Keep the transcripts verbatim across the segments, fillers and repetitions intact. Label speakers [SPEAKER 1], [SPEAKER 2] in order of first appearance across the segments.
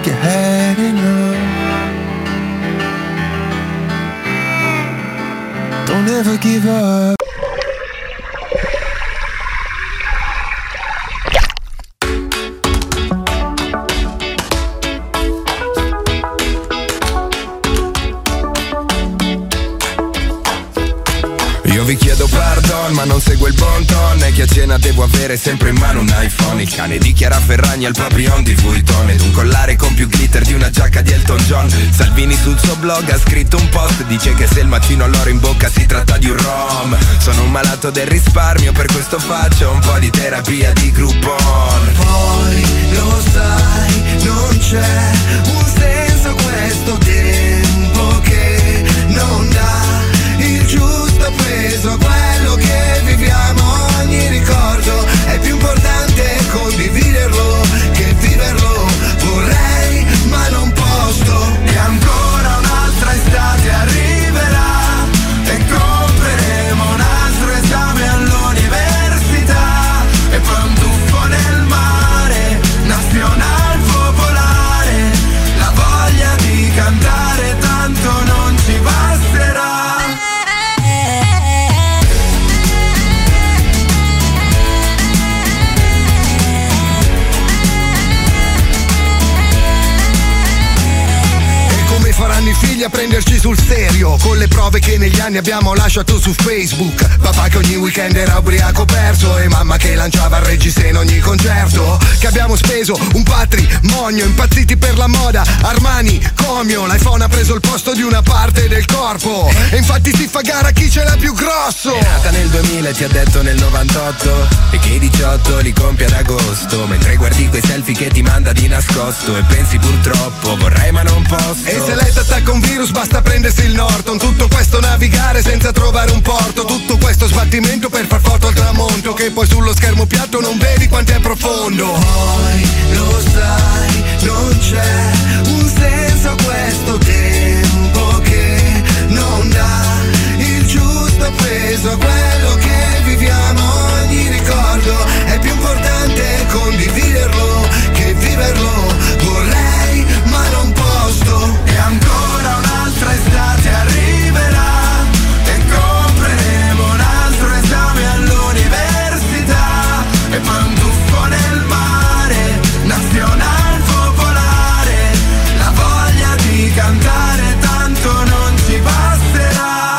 [SPEAKER 1] like you had enough. Don't ever give up.
[SPEAKER 2] Io vi chiedo pardon, ma non seguo il bon ton. E che a cena devo avere sempre in mano un iPhone. Il cane di Chiara Ferragni al papillon di Vuitton. Ed un collare con più glitter di una giacca di Elton John. Salvini sul suo blog ha scritto un post. Dice che se il mattino all'oro in bocca si tratta di un rom. Sono un malato del risparmio, per questo faccio un po' di terapia di Groupon.
[SPEAKER 1] Poi lo sai, non c'è un senso questo tempo che non dà il giusto peso a quello che viviamo. Ogni ricordo è più importante condividerlo che viverlo. Vorrei ma non posso. E ancora un'altra estate arriverà e compreremo un altro esame all'università. E poi un tuffo nel mare, nazional popolare. La voglia di cantare tanto non ci basterà. Faranno i figli a prenderci sul serio, con le prove che negli anni abbiamo lasciato su Facebook. Papà che ogni weekend era ubriaco perso e mamma che lanciava il reggiseno in ogni concerto. Che abbiamo speso un patrimonio, impazziti per la moda, Armani, Comio. L'iPhone ha preso il posto di una parte del corpo e infatti si fa gara chi ce l'ha più grosso.
[SPEAKER 2] È nata nel duemila e ti ha detto nel novantotto e che i diciotto li compie ad agosto. Mentre guardi quei selfie che ti manda di nascosto e pensi purtroppo vorrei ma non posso.
[SPEAKER 1] E se lei attacca un virus basta prendersi il Norton. Tutto questo navigare senza trovare un porto. Tutto questo sbattimento per far foto al tramonto che poi sullo schermo piatto non vedi quanto è profondo. Poi lo sai, non c'è un senso a questo tempo che non dà il giusto peso a quello che viviamo. Ogni ricordo è più importante condividerlo che viverlo. Vorrei ma non posso. E ancora un'altra estate arriverà e compreremo un altro esame all'università. E poi un tuffo nel mare, nazional popolare. La voglia di cantare tanto non ci basterà.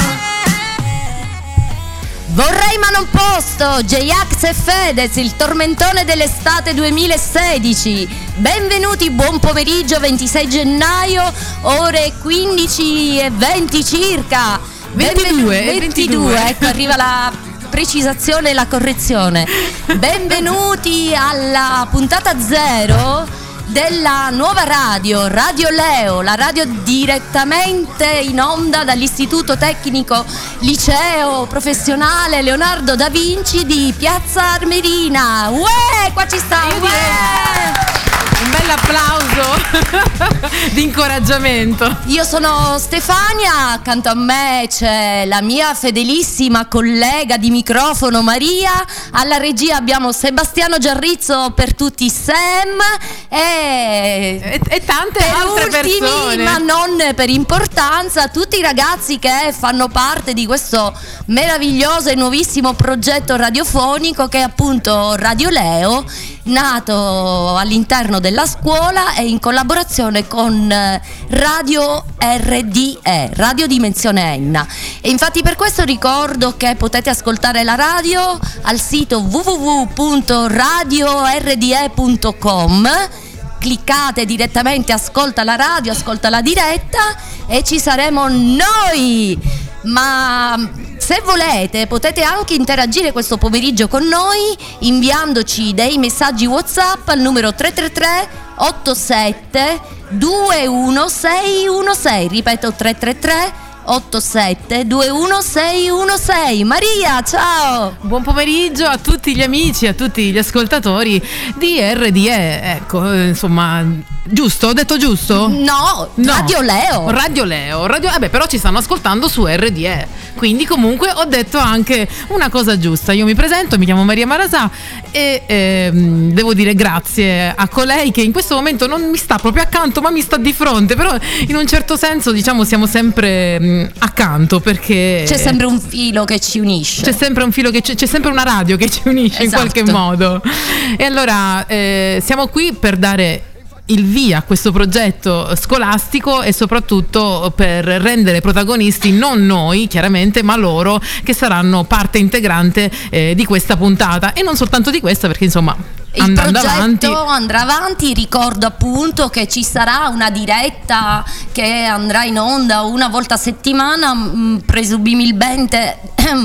[SPEAKER 3] Vorrei ma non posso, J-Ax e Fedez, il tormentone dell'estate duemilasedici. Benvenuti, buon pomeriggio, ventisei gennaio, ore quindici e venti circa.
[SPEAKER 4] ventidue,
[SPEAKER 3] Benvenu- ventidue, ecco, arriva la precisazione e la correzione. Benvenuti alla puntata zero della nuova radio, Radio Leo, la radio direttamente in onda dall'Istituto Tecnico Liceo Professionale Leonardo da Vinci di Piazza Armerina. Uè, qua ci sta, uè!
[SPEAKER 4] Un bel applauso di incoraggiamento.
[SPEAKER 3] Io sono Stefania, accanto a me c'è la mia fedelissima collega di microfono Maria, alla regia abbiamo Sebastiano Giarrizzo, per tutti Sam e,
[SPEAKER 4] e, e tante
[SPEAKER 3] per
[SPEAKER 4] altre
[SPEAKER 3] ultimi,
[SPEAKER 4] persone,
[SPEAKER 3] ma non per importanza, tutti i ragazzi che fanno parte di questo meraviglioso e nuovissimo progetto radiofonico che è appunto Radio Leo, nato all'interno della scuola e in collaborazione con Radio R D E, Radio Dimensione Enna. E infatti per questo ricordo che potete ascoltare la radio al sito w w w punto radio r d e punto com. Cliccate direttamente ascolta la radio, ascolta la diretta e ci saremo noi. Ma se volete potete anche interagire questo pomeriggio con noi inviandoci dei messaggi WhatsApp al numero tre tre tre otto sette due uno sei uno sei, ripeto tre tre tre otto sette due uno sei uno sei. Maria, ciao!
[SPEAKER 4] Buon pomeriggio a tutti gli amici, a tutti gli ascoltatori di R D E. Ecco, insomma, giusto? Ho detto giusto?
[SPEAKER 3] No,
[SPEAKER 4] no.
[SPEAKER 3] Radio Leo.
[SPEAKER 4] Radio Leo, Radio... Vabbè, però ci stanno ascoltando su R D E. quindi comunque ho detto anche una cosa giusta. Io mi presento, mi chiamo Maria Marasà e ehm, devo dire grazie a colei che in questo momento non mi sta proprio accanto ma mi sta di fronte, però in un certo senso diciamo siamo sempre mh, accanto, perché
[SPEAKER 3] c'è sempre un filo che ci unisce,
[SPEAKER 4] c'è sempre un filo che c'è, c'è sempre una radio che ci unisce, esatto, in qualche modo. E allora eh, siamo qui per dare il via a questo progetto scolastico e soprattutto per rendere protagonisti non noi chiaramente ma loro, che saranno parte integrante eh, di questa puntata, e non soltanto di questa, perché insomma
[SPEAKER 3] il
[SPEAKER 4] andando
[SPEAKER 3] progetto
[SPEAKER 4] avanti
[SPEAKER 3] andrà avanti. Ricordo appunto che ci sarà una diretta che andrà in onda una volta a settimana, mh, presumibilmente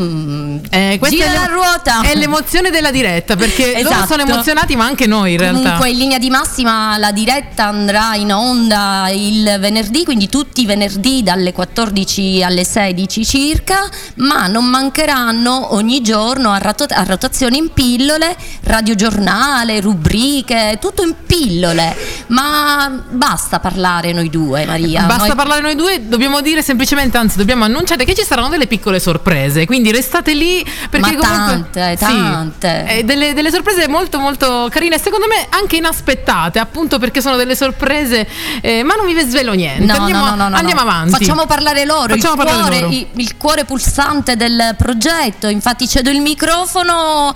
[SPEAKER 4] eh, questa
[SPEAKER 3] gira
[SPEAKER 4] è
[SPEAKER 3] la ruota,
[SPEAKER 4] è l'emozione della diretta, perché
[SPEAKER 3] esatto,
[SPEAKER 4] loro sono emozionati ma anche noi in realtà.
[SPEAKER 3] Comunque in linea di massima la diretta andrà in onda il venerdì, quindi tutti i venerdì dalle quattordici alle sedici circa, ma non mancheranno ogni giorno a, rot- a rotazione in pillole radiogiornale, rubriche, tutto in pillole. Ma basta parlare noi due, Maria.
[SPEAKER 4] Basta
[SPEAKER 3] noi...
[SPEAKER 4] parlare noi due, dobbiamo dire semplicemente, anzi dobbiamo annunciare che ci saranno delle piccole sorprese, quindi restate lì perché
[SPEAKER 3] ma
[SPEAKER 4] comunque
[SPEAKER 3] tante, tante.
[SPEAKER 4] Sì, eh, delle, delle sorprese molto molto carine, secondo me anche inaspettate, appunto perché sono delle sorprese, eh, ma non vi svelo niente.
[SPEAKER 3] No,
[SPEAKER 4] andiamo,
[SPEAKER 3] no, no, no,
[SPEAKER 4] andiamo
[SPEAKER 3] no.
[SPEAKER 4] avanti.
[SPEAKER 3] Facciamo parlare loro,
[SPEAKER 4] Facciamo
[SPEAKER 3] il,
[SPEAKER 4] parlare
[SPEAKER 3] cuore,
[SPEAKER 4] loro.
[SPEAKER 3] Il, il cuore pulsante del progetto. Infatti cedo il microfono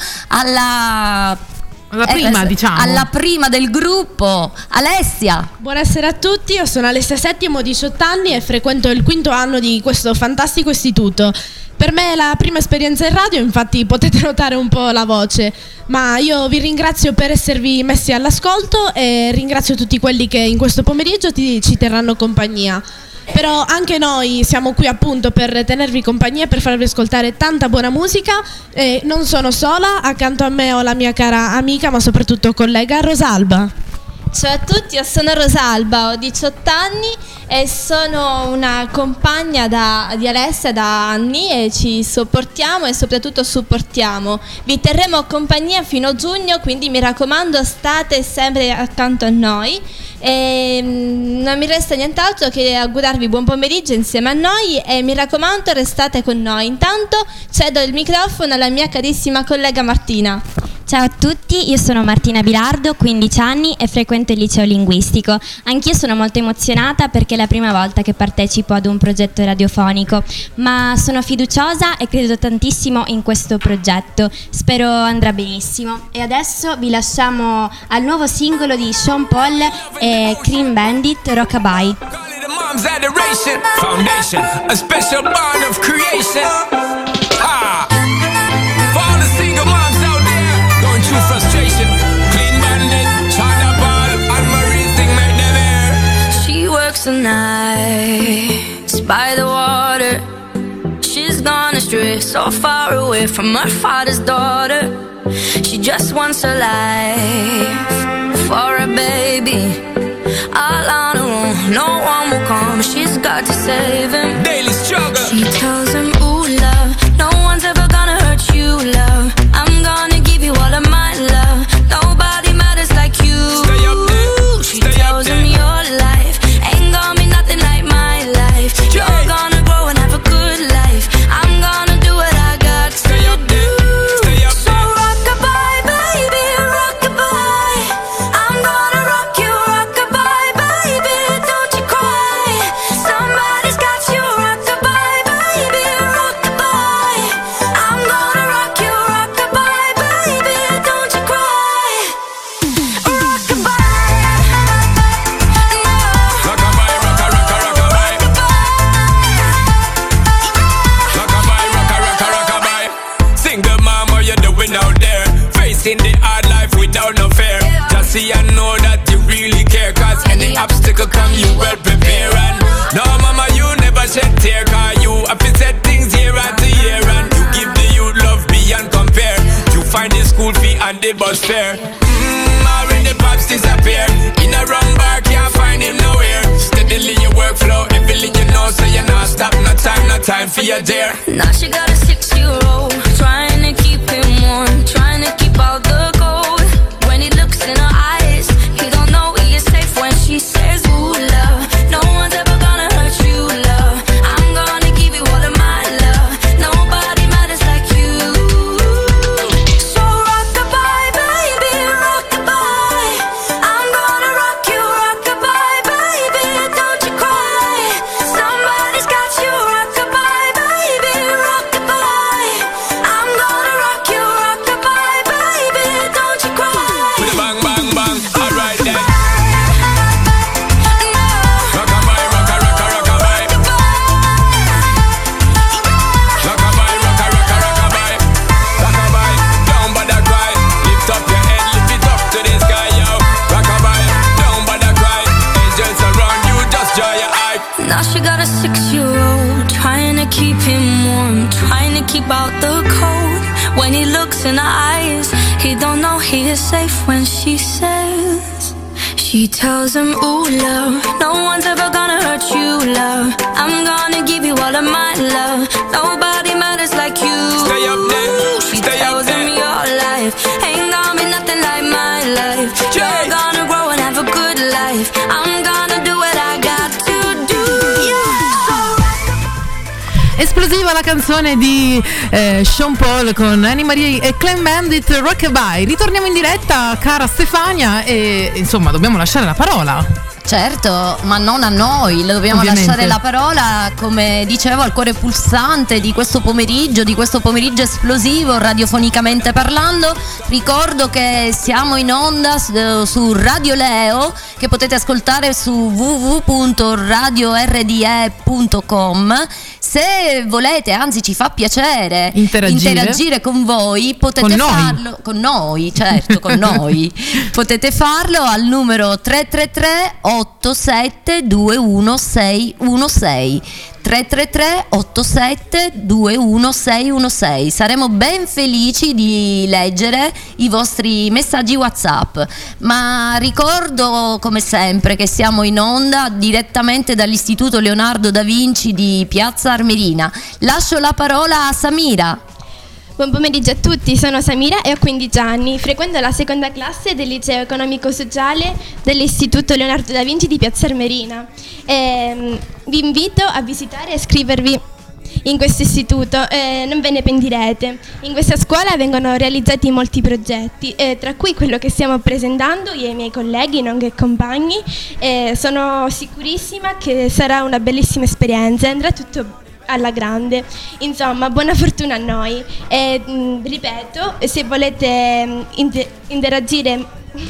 [SPEAKER 3] alla
[SPEAKER 4] alla prima,
[SPEAKER 3] eh,
[SPEAKER 4] diciamo.
[SPEAKER 3] alla prima del gruppo, Alessia.
[SPEAKER 5] Buonasera a tutti, io sono Alessia Settimo, ho diciotto anni e frequento il quinto anno di questo fantastico istituto. Per me è la prima esperienza in radio, infatti potete notare un po' la voce, ma io vi ringrazio per esservi messi all'ascolto e ringrazio tutti quelli che in questo pomeriggio ti, ci terranno compagnia. Però anche noi siamo qui appunto per tenervi compagnia, per farvi ascoltare tanta buona musica, e non sono sola, accanto a me ho la mia cara amica ma soprattutto collega Rosalba.
[SPEAKER 6] Ciao a tutti, io sono Rosalba, ho diciotto anni e sono una compagna da, di Alessia da anni e ci sopportiamo e soprattutto supportiamo. Vi terremo compagnia fino a giugno, quindi mi raccomando state sempre accanto a noi e non mi resta nient'altro che augurarvi buon pomeriggio insieme a noi e mi raccomando restate con noi. Intanto cedo il microfono alla mia carissima collega Martina.
[SPEAKER 7] Ciao a tutti, io sono Martina Bilardo, quindici anni e frequento il liceo linguistico. Anch'io sono molto emozionata perché è la prima volta che partecipo ad un progetto radiofonico, ma sono fiduciosa e credo tantissimo in questo progetto. Spero andrà benissimo. E adesso vi lasciamo al nuovo singolo di Sean Paul e Clean Bandit, Rockabye.
[SPEAKER 8] Frustration, Clean Bandit, China Ball, and Marie thing make them air. She works the nights by the water. She's gone astray, so far away from her father's daughter. She just wants a life for a baby. All on her own, no one will come. She's got to save him. Daily struggle. She tells him, ooh, love, no one's ever gonna hurt you, love. I'm gonna give you all of my love. Nobody matters like you. Stay up there. She Stay tells him your life ain't gonna be nothing like my life. You're gonna grow and have a good life. I'm gonna do what I got Stay to up do. Stay up so rock-a-bye, baby, rock-a-bye. I'm gonna rock you, rock-a-bye, baby. Don't you cry. Somebody's got you, rock-a-bye, baby, rock-a-bye. I'm gonna rock you, rock-a-bye, baby. Don't you cry. Rock-a-bye. Rock-a-bye, rocka, rocka, rock-a-bye. Rock-a-bye, rocka, rocka, rock-a-bye. Single mom, what you doing out there? Facing the hard life without no fear. Just see and know that you really care. Cause any obstacle come, you well prepare. And no, mama, you never shed tear. Cause you have to set things year after year. And you give the youth love beyond compare. You find the school fee and the bus fare. Mmm, already pops disappear. In a wrong bar, can't find him nowhere. Steadily your workflow, everything you know. So you not stop, no time, no time for your dare. Now she got a six-year-old, trying to keep him warm, trying to keep all the gold. When he looks in her eyes, he don't know he is safe when she says, ooh, love, no one's ever gonna hurt you, love. I'm gonna give you all of my love. you're safe when she says, she tells him, ooh, love, no one's ever gonna hurt you, love. I'm gonna give you all of my love. Nobody matters like you.
[SPEAKER 2] Stay up there.
[SPEAKER 8] She
[SPEAKER 2] Stay
[SPEAKER 8] tells
[SPEAKER 2] up there.
[SPEAKER 8] him your life ain't gonna be nothing like my life. You're gonna grow and have a good life. I'm gonna do what I got to do.
[SPEAKER 4] Esplosiva la canzone di eh, Sean Paul con Annie Marie e Clem Bandit, Rockabye. Ritorniamo in diretta, cara Stefania, e insomma dobbiamo lasciare la parola.
[SPEAKER 3] Certo, ma non a noi, le dobbiamo
[SPEAKER 4] Ovviamente.
[SPEAKER 3] lasciare la parola, come dicevo, al cuore pulsante di questo pomeriggio, di questo pomeriggio esplosivo, radiofonicamente parlando. Ricordo che siamo in onda su, su Radio Leo, che potete ascoltare su w w w punto radio r d e punto com. Se volete, anzi ci fa piacere
[SPEAKER 4] Interagire.
[SPEAKER 3] interagire con voi, potete
[SPEAKER 4] Con noi.
[SPEAKER 3] farlo con noi, certo, con noi. Potete farlo al numero tre tre tre otto sette due uno sei uno sei. tre tre tre otto sette due uno sei uno sei. Saremo ben felici di leggere i vostri messaggi WhatsApp, ma ricordo come sempre che siamo in onda direttamente dall'Istituto Leonardo da Vinci di Piazza Armerina. Lascio la parola a Samira.
[SPEAKER 9] Buon pomeriggio a tutti, sono Samira e ho quindici anni, frequento la seconda classe del liceo economico-sociale dell'Istituto Leonardo da Vinci di Piazza Armerina. E, vi invito a visitare e iscrivervi in questo istituto, eh, non ve ne pentirete. In questa scuola vengono realizzati molti progetti, eh, tra cui quello che stiamo presentando io e i miei colleghi, nonché compagni. Eh, sono sicurissima che sarà una bellissima esperienza, andrà tutto alla grande. Insomma, buona fortuna a noi e mh, ripeto, se volete mh, inter- interagire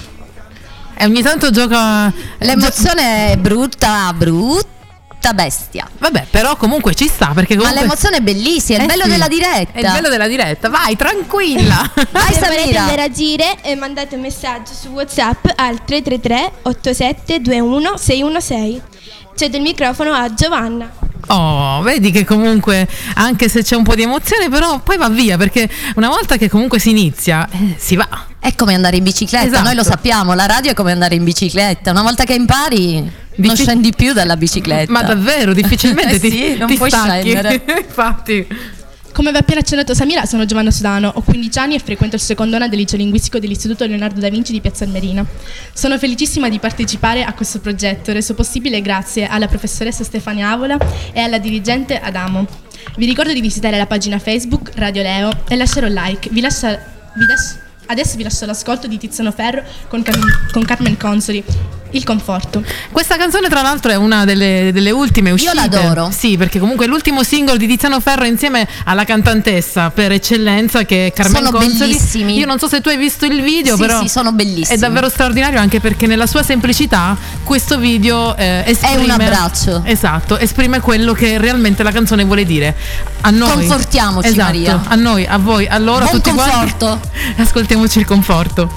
[SPEAKER 4] E ogni tanto gioca.
[SPEAKER 3] L'emozione è brutta, brutta bestia.
[SPEAKER 4] Vabbè, però comunque ci sta, perché comunque...
[SPEAKER 3] Ma l'emozione è bellissima, è il
[SPEAKER 4] Eh
[SPEAKER 3] bello
[SPEAKER 4] sì,
[SPEAKER 3] della diretta.
[SPEAKER 4] È il bello della diretta, vai, tranquilla.
[SPEAKER 3] Vai
[SPEAKER 9] se volete
[SPEAKER 3] Samira.
[SPEAKER 9] interagire, eh, mandate un messaggio su WhatsApp al tre tre tre otto sette due uno sei uno sei. Cedo il microfono a Giovanna.
[SPEAKER 4] Oh, vedi che comunque, anche se c'è un po' di emozione, però poi va via, perché una volta che comunque si inizia, eh, si va.
[SPEAKER 3] È come andare in bicicletta,
[SPEAKER 4] Esatto.
[SPEAKER 3] noi lo sappiamo, la radio è come andare in bicicletta. Una volta che impari non
[SPEAKER 4] Diffi-
[SPEAKER 3] scendi più dalla bicicletta.
[SPEAKER 4] Ma davvero, difficilmente
[SPEAKER 3] Eh
[SPEAKER 4] ti,
[SPEAKER 3] sì, non
[SPEAKER 4] ti
[SPEAKER 3] puoi
[SPEAKER 4] stacchi.
[SPEAKER 3] scendere.
[SPEAKER 4] Infatti.
[SPEAKER 5] Come vi ha appena accennato Samira, sono Giovanna Sudano, ho quindici anni e frequento il secondo anno del liceo linguistico dell'Istituto Leonardo da Vinci di Piazza Armerina. Sono felicissima di partecipare a questo progetto, reso possibile grazie alla professoressa Stefania Avola e alla dirigente Adamo. Vi ricordo di visitare la pagina Facebook Radio Leo e lasciare un like. Vi lascia, vi lascio- adesso vi lascio l'ascolto di Tiziano Ferro con, Cam- con Carmen Consoli, Il conforto.
[SPEAKER 4] Questa canzone tra l'altro è una delle, delle ultime uscite.
[SPEAKER 3] l'adoro.
[SPEAKER 4] Sì, perché comunque è l'ultimo singolo di Tiziano Ferro insieme alla cantantessa per eccellenza che è Carmen
[SPEAKER 3] Sono
[SPEAKER 4] Consoli.
[SPEAKER 3] bellissimi.
[SPEAKER 4] Io non so se tu hai visto il video,
[SPEAKER 3] Sì,
[SPEAKER 4] però
[SPEAKER 3] sì, sono bellissimi.
[SPEAKER 4] è davvero straordinario, anche perché nella sua semplicità questo video eh, esprime,
[SPEAKER 3] un abbraccio.
[SPEAKER 4] Esatto, esprime quello che realmente la canzone vuole dire. A noi.
[SPEAKER 3] Confortiamoci,
[SPEAKER 4] esatto,
[SPEAKER 3] Maria.
[SPEAKER 4] a noi, a voi, a loro, a
[SPEAKER 3] Buon
[SPEAKER 4] tutti
[SPEAKER 3] conforto.
[SPEAKER 4] quanti. Ascoltiamoci il conforto.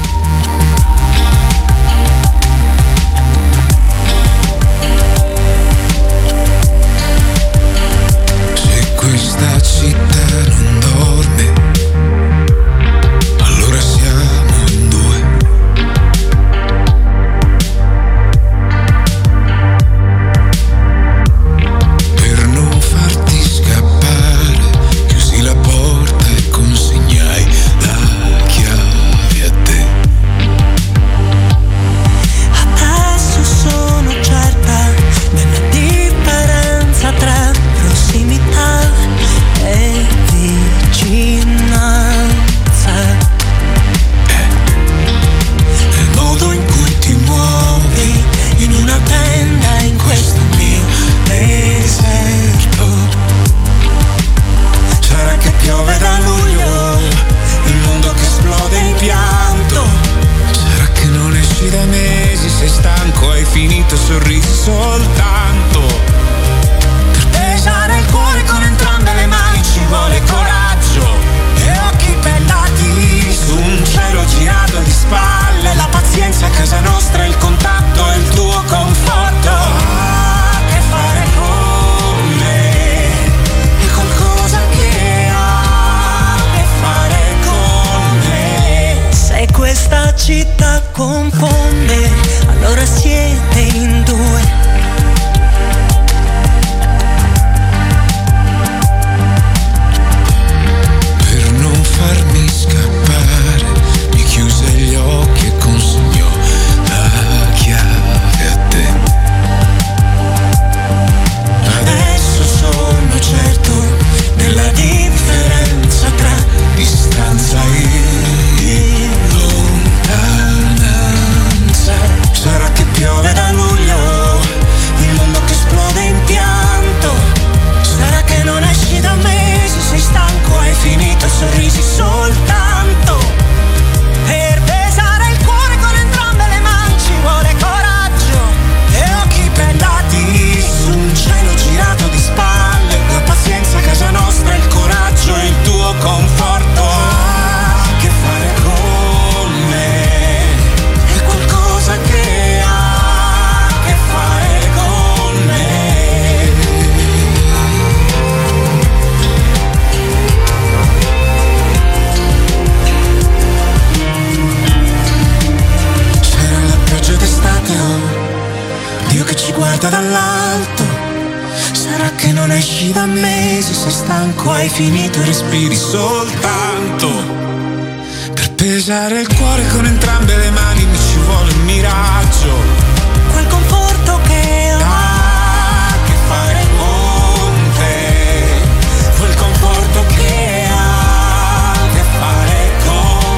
[SPEAKER 10] Questa città non dorme, allora siamo in due. Per non farti scappare, chiusi la porta e consegnai la chiave a te.
[SPEAKER 11] Adesso sono certa della differenza tra prossimità e vicinanza.
[SPEAKER 10] È il modo in cui ti muovi in una tenda in questo mio deserto. Sarà che piove da luglio, il mondo che esplode in pianto. Sarà che non esci da mesi, sei stanco, hai finito, sorrisi soltanto. Pesare il cuore con entrambe le mani ci vuole coraggio e occhi bellati su un cielo girato di spalle. La pazienza a casa nostra, il contatto e il tuo conforto. Ha a che fare con me, è qualcosa che ha a che fare con me.
[SPEAKER 11] Se questo città confonde, allora siete in due.
[SPEAKER 10] Per non farmi scappare, mi chiuse gli occhi e consegnò la chiave a te.
[SPEAKER 11] Adesso sono certo della differenza tra distanza e lontananza. Sarà che piove da luglio, il mondo che esplode in pianto. Sarà che non esci da mesi, sei stanco, hai finito, sorrisi soltanto. Per pesare il cuore con entrambe le mani ci vuole coraggio e occhi bendati su un cielo girato di spalle. La pazienza a casa nostra, il coraggio e il tuo conforto ha a che fare con me. È qualcosa che ha a che fare con me. C'era la pioggia d'estate, oh, Dio che ci guarda dall'alto. Sarà che non esci da mesi, sei stanco, hai finito e respiri soltanto.
[SPEAKER 10] Per pesare il cuore con entrambe le mani mi ci vuole un miraggio.
[SPEAKER 11] Quel conforto che ha
[SPEAKER 10] Ha a che fare con te.
[SPEAKER 11] quel conforto che ha a che fare con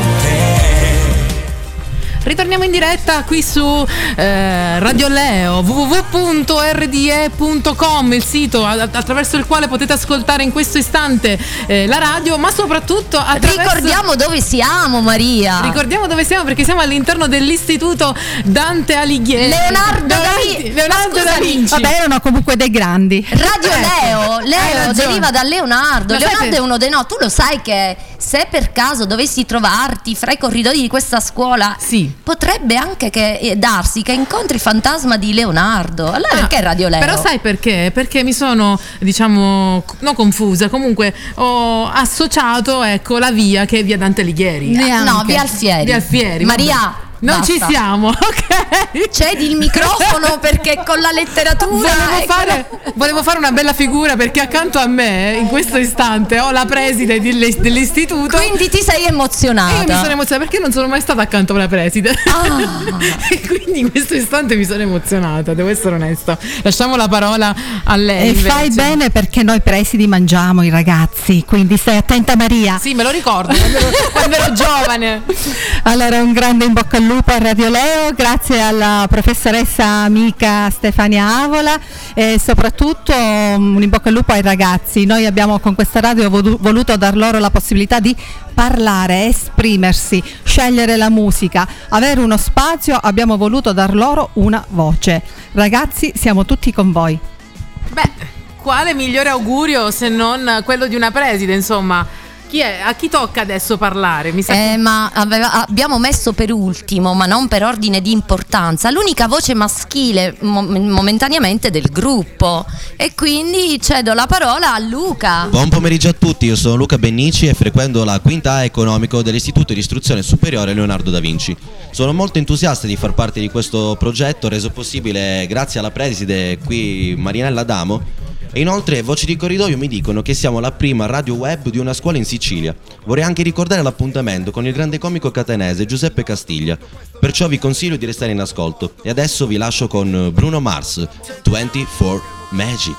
[SPEAKER 11] te.
[SPEAKER 4] Ritorniamo in diretta qui su eh, Radio Leo, w w w punto r d e punto com, il sito a- attraverso il quale potete ascoltare in questo istante eh, la radio, ma soprattutto attraverso...
[SPEAKER 3] Ricordiamo dove siamo, Maria.
[SPEAKER 4] Ricordiamo dove siamo, perché siamo all'interno dell'istituto Dante Alighieri.
[SPEAKER 3] Leonardo da
[SPEAKER 4] Davanti-
[SPEAKER 3] Vinci.
[SPEAKER 4] Leonardo
[SPEAKER 3] Ma
[SPEAKER 4] da
[SPEAKER 3] scusami,
[SPEAKER 4] Vinci.
[SPEAKER 12] Vabbè, erano comunque dei grandi.
[SPEAKER 3] Radio Leo,
[SPEAKER 4] Hai
[SPEAKER 3] Leo
[SPEAKER 4] ragione.
[SPEAKER 3] deriva da Leonardo.
[SPEAKER 4] Ma
[SPEAKER 3] Leonardo
[SPEAKER 4] sai-
[SPEAKER 3] è uno dei no. Tu lo sai che se per caso dovessi trovarti fra i corridoi di questa scuola,
[SPEAKER 4] Sì.
[SPEAKER 3] potrebbe anche che, eh, darsi che incontri il fantasma di Leonardo. Allora
[SPEAKER 4] Ah,
[SPEAKER 3] perché Radio Leo?
[SPEAKER 4] Però sai perché? Perché mi sono, diciamo, non confusa, comunque ho associato, ecco, la via che è via Dante Alighieri.
[SPEAKER 12] Neanche.
[SPEAKER 3] No, via Alfieri.
[SPEAKER 4] Via Alfieri,
[SPEAKER 3] Maria,
[SPEAKER 4] vabbè. Non
[SPEAKER 3] basta.
[SPEAKER 4] ci siamo, ok?
[SPEAKER 3] Cedi il microfono perché con la letteratura
[SPEAKER 4] Volevo
[SPEAKER 3] ecco.
[SPEAKER 4] fare, volevo fare una bella figura, perché accanto a me in questo istante ho la preside delle- dell'istituto.
[SPEAKER 3] Quindi ti sei emozionata.
[SPEAKER 4] E io mi sono emozionata perché non sono mai stata accanto alla preside.
[SPEAKER 3] Ah.
[SPEAKER 4] E quindi in questo istante mi sono emozionata, devo essere onesta. Lasciamo la parola a lei.
[SPEAKER 12] E
[SPEAKER 4] invece.
[SPEAKER 12] fai bene, perché noi presidi mangiamo i ragazzi, quindi stai attenta, Maria.
[SPEAKER 4] Sì, me lo ricordo quando ero, quando ero giovane.
[SPEAKER 12] Allora, un grande in bocca al lupo a Radio Leo, grazie alla professoressa amica Stefania Avola e soprattutto um, un in bocca al lupo ai ragazzi. Noi abbiamo con questa radio volu- voluto dar loro la possibilità di parlare, esprimersi, scegliere la musica, avere uno spazio, abbiamo voluto dar loro una voce. Ragazzi, siamo tutti con voi.
[SPEAKER 4] Beh, quale migliore augurio se non quello di una preside, insomma. Chi è? A chi tocca adesso parlare? Mi sa che-
[SPEAKER 3] Eh, ma aveva- abbiamo messo per ultimo, ma non per ordine di importanza, l'unica voce maschile mo- momentaneamente del gruppo. E quindi cedo la parola a Luca.
[SPEAKER 13] Buon pomeriggio a tutti, io sono Luca Bennici e frequento la quinta A economico dell'Istituto di Istruzione Superiore Leonardo da Vinci. Sono molto entusiasta di far parte di questo progetto reso possibile grazie alla preside qui Marinella Adamo. E inoltre voci di corridoio mi dicono che siamo la prima radio web di una scuola in Sicilia. Vorrei anche ricordare l'appuntamento con il grande comico catanese Giuseppe Castiglia. Perciò vi consiglio di restare in ascolto. E adesso vi lascio con Bruno Mars, ventiquattro Magic.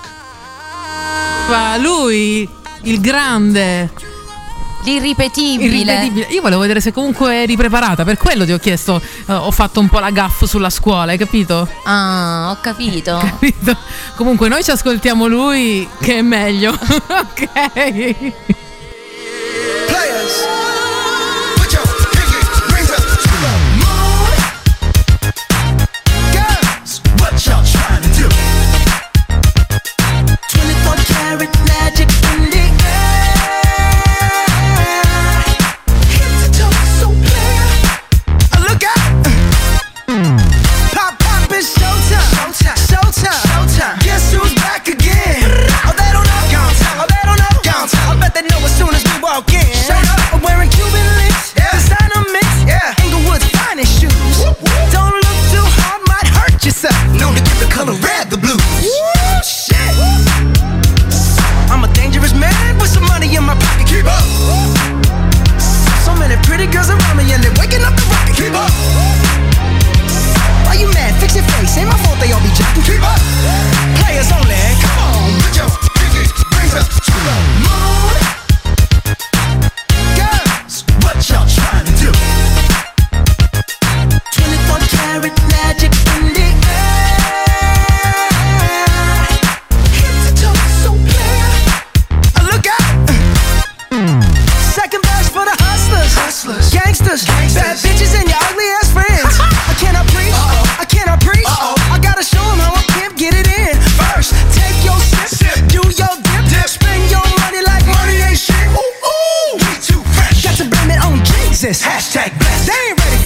[SPEAKER 4] Ma lui, il grande,
[SPEAKER 3] L'irripetibile.
[SPEAKER 4] irripetibile. Io volevo vedere se comunque eri preparata, per quello ti ho chiesto, eh, ho fatto un po' la gaffa sulla scuola, hai capito?
[SPEAKER 3] Ah, ho capito.
[SPEAKER 4] Capito? Comunque noi ci ascoltiamo lui, che è meglio. Ok.
[SPEAKER 1] Players, put your pinky rings up to the moon. Girls, what y'all trying to do?
[SPEAKER 11] twenty-four karat magic in the air.
[SPEAKER 1] Hit the toe so clear. Look out! Pop, pop, it's showtime. Showtime. Showtime. Showtime. Guess who's back again? Oh, they don't know. Oh, they don't know. I bet they know as soon as we walk in. Showed up. I'm wearing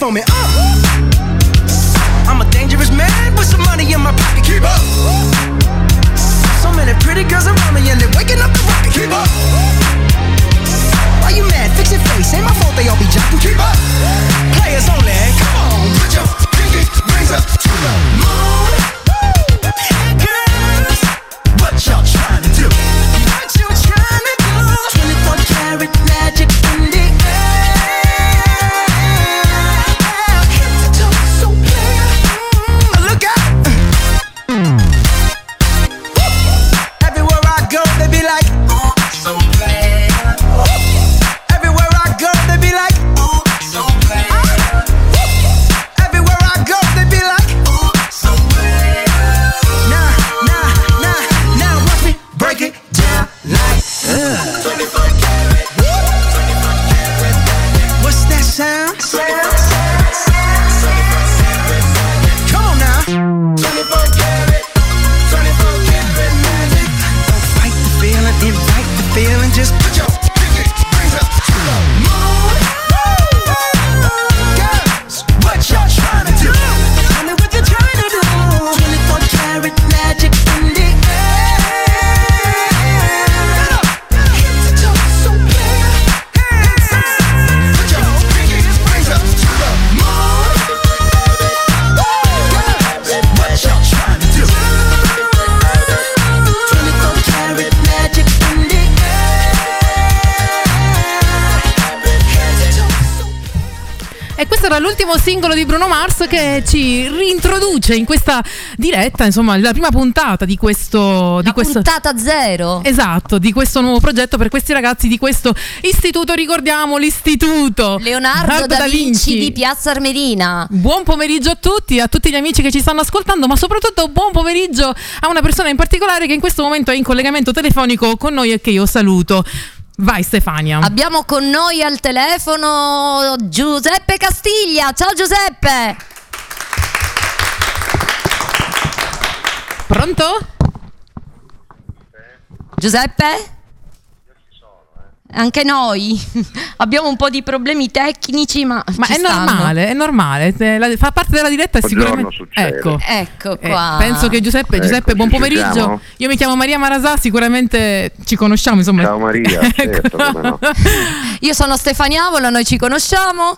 [SPEAKER 14] show me. Uh. I'm a dangerous man with some money in my pocket. Keep up. So many pretty girls around me and they're waking up the rocket. Keep up. Why you mad? Fix your face. Ain't my fault they all be jocking. Keep up. Players only. Come on, put your pinky rings up to the moon. Girls, what y'all trying to do? What you trying to do? twenty-four karat magic in the air. Head to toe, so clear. Mm, look out. Mm. Everywhere I go, they be like, oh, so clear. Everywhere I go, they be like, oh, so clear. Everywhere I go, they be like, oh, so clear. Nah, nah, nah, now watch me break it down like uh. twenty-four karat. What's that sound? Come on now. twenty-four karat, twenty-four karat magic. Don't fight the feeling, invite the feeling. Just put your pinky rings up to the moon. Girls, what y'all trying to do? Tell me what you're trying to do. twenty-four karat magic in the air. Head to toe, so clear. Put your pinky rings up to the moon. Girls, what y'all trying to do? twenty-four karat magic in the
[SPEAKER 4] E questo era l'ultimo singolo di Bruno Mars che ci reintroduce in questa diretta, insomma, la prima puntata di questo...
[SPEAKER 3] La
[SPEAKER 4] di questo,
[SPEAKER 3] puntata zero.
[SPEAKER 4] Esatto, di questo nuovo progetto per questi ragazzi di questo istituto, ricordiamo l'istituto
[SPEAKER 3] Leonardo da, da Vinci, Vinci di Piazza Armerina.
[SPEAKER 4] Buon pomeriggio a tutti, a tutti gli amici che ci stanno ascoltando, ma soprattutto buon pomeriggio a una persona in particolare che in questo momento è in collegamento telefonico con noi e che io saluto. Vai Stefania.
[SPEAKER 3] Abbiamo con noi al telefono Giuseppe Castiglia. Ciao Giuseppe.
[SPEAKER 4] Pronto?
[SPEAKER 3] Giuseppe? Anche noi abbiamo un po' di problemi tecnici, ma,
[SPEAKER 4] ma
[SPEAKER 3] ci
[SPEAKER 4] è
[SPEAKER 3] stanno.
[SPEAKER 4] normale, è normale. La, fa parte della diretta e sicuramente. Ecco,
[SPEAKER 3] ecco qua.
[SPEAKER 4] Eh, penso che Giuseppe,
[SPEAKER 15] ecco,
[SPEAKER 4] Giuseppe, buon pomeriggio.
[SPEAKER 15] Siamo.
[SPEAKER 4] Io mi chiamo Maria Marasà, sicuramente ci conosciamo. Insomma.
[SPEAKER 15] Ciao Maria, certo, come no.
[SPEAKER 3] Io sono Stefania Avola, noi ci conosciamo.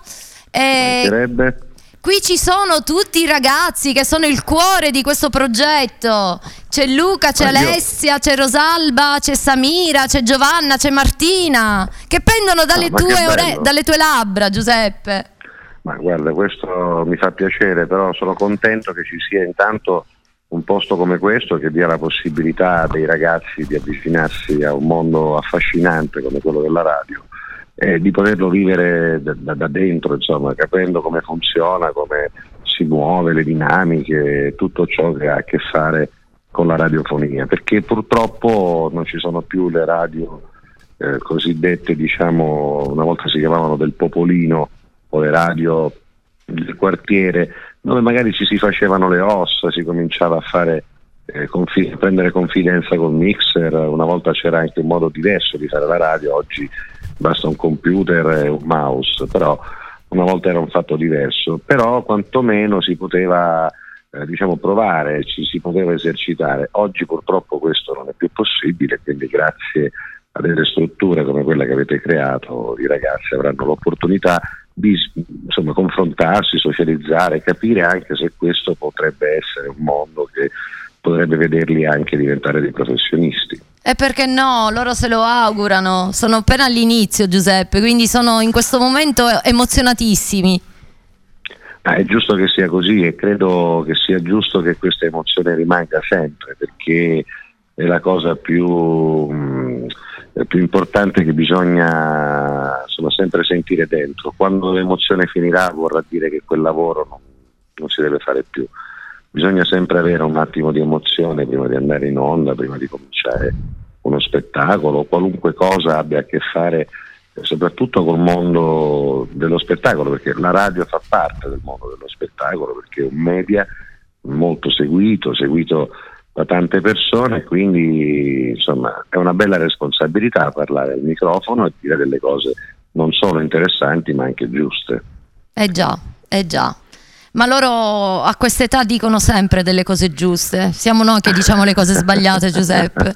[SPEAKER 3] E qui ci sono tutti i ragazzi che sono il cuore di questo progetto. C'è Luca, c'è
[SPEAKER 15] Oddio.
[SPEAKER 3] Alessia, c'è Rosalba, c'è Samira, c'è Giovanna, c'è Martina, che pendono dalle,
[SPEAKER 15] Ah,
[SPEAKER 3] tue,
[SPEAKER 15] che
[SPEAKER 3] ore-
[SPEAKER 15] bello.
[SPEAKER 3] dalle tue labbra, Giuseppe.
[SPEAKER 15] Ma guarda, questo mi fa piacere, però sono contento che ci sia intanto un posto come questo che dia la possibilità dei ragazzi di avvicinarsi a un mondo affascinante come quello della radio e di poterlo vivere da, da, da dentro, insomma, capendo come funziona, come si muove, le dinamiche, tutto ciò che ha a che fare con la radiofonia, perché purtroppo non ci sono più le radio eh, cosiddette, diciamo, una volta si chiamavano del popolino, o le radio del quartiere, dove magari ci si facevano le ossa, si cominciava a fare eh, confi- a prendere confidenza col mixer. Una volta c'era anche un modo diverso di fare la radio, oggi basta un computer e un mouse, però una volta era un fatto diverso, però quantomeno si poteva eh, diciamo provare, ci si poteva esercitare. Oggi purtroppo questo non è più possibile, quindi grazie a delle strutture come quella che avete creato, i ragazzi avranno l'opportunità di, insomma, confrontarsi, socializzare, capire anche se questo potrebbe essere un mondo che potrebbe vederli anche diventare dei professionisti.
[SPEAKER 3] E perché no, loro se lo augurano, sono appena all'inizio, Giuseppe, quindi sono in questo momento emozionatissimi.
[SPEAKER 15] Ah, è giusto che sia così e credo che sia giusto che questa emozione rimanga sempre, perché è la cosa più, mh, più importante che bisogna, insomma, sempre sentire dentro. Quando l'emozione finirà vorrà dire che quel lavoro non, non si deve fare più. Bisogna sempre avere un attimo di emozione prima di andare in onda, prima di cominciare uno spettacolo, qualunque cosa abbia a che fare soprattutto col mondo dello spettacolo, perché la radio fa parte del mondo dello spettacolo, perché è un media molto seguito, seguito da tante persone, quindi insomma è una bella responsabilità parlare al microfono e dire delle cose non solo interessanti ma anche giuste.
[SPEAKER 3] Eh già. Eh già. Ma loro a quest'età dicono sempre delle cose giuste. Siamo noi che diciamo le cose sbagliate, Giuseppe.